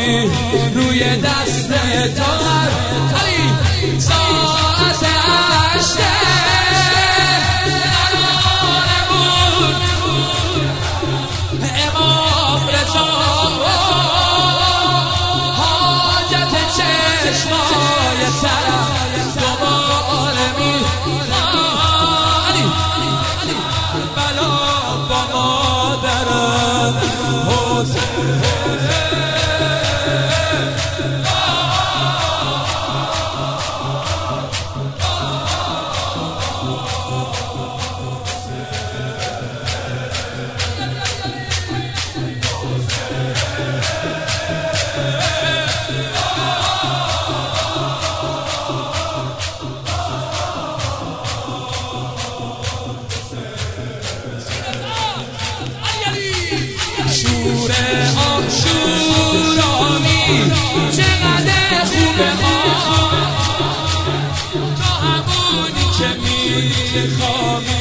آبی روی دست تو علی ساعت عشقه نمانمون امام رضا حاجت چشمای طرف دوباره میخوام علی بلا با مادرم شوره آشورانی چقدر خوبه ها تو همونی که میخوام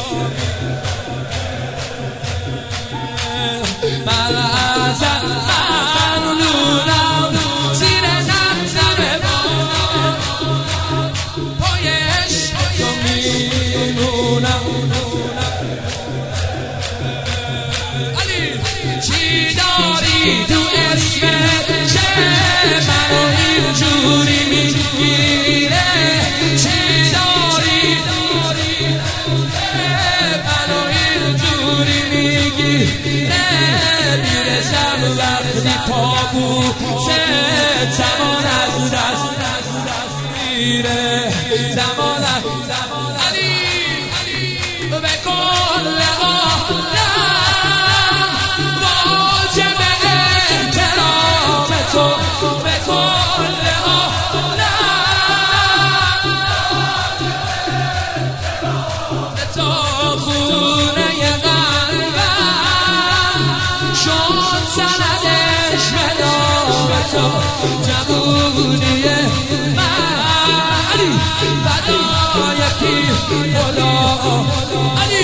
من ازت ممنونم زیر زمزم ما پای عشق تو میمونم چی داری تو اسمت که منو اینجوری میگیره چی داری منو اینجوری میگیره میرسم وقتی پابوسه زمان از دست میره زمان علی به کل به کل عالم تا خونه قلبم شد سندش فدا به تو جمهوری من علی فدای پیر خدا علی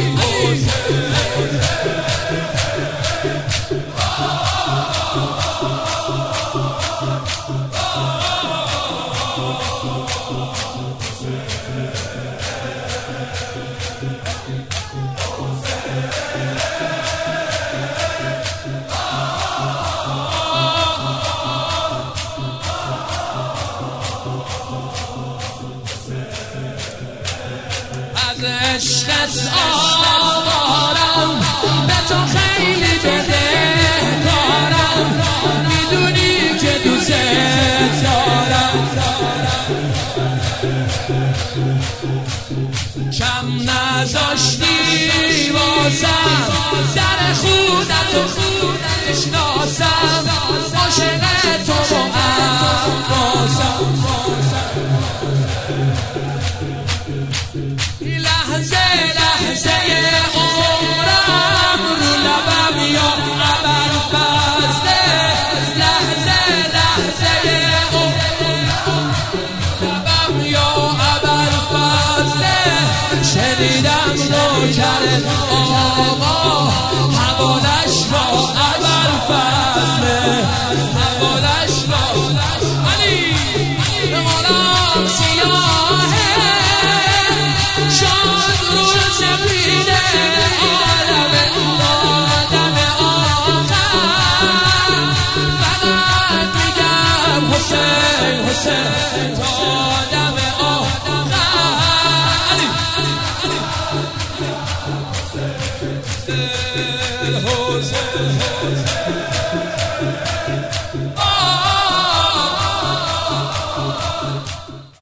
از عشقت آوارم به تو خیلی بدهکارم میدونی که دوست دارم کم نذاشتی واسم در خودت بشناسم عاشق تو با عباسم لحظه لحظه عمرم رو لبم یا ابرفضله لحظه لحظه عمرم لبم یا ابرفضله شنیدم نوکر آقا حوالش با ابرفضله حوالش با علی غلام سیاهه شاد رو سفینه عالم آدم آخر فقط میگم حسین حسین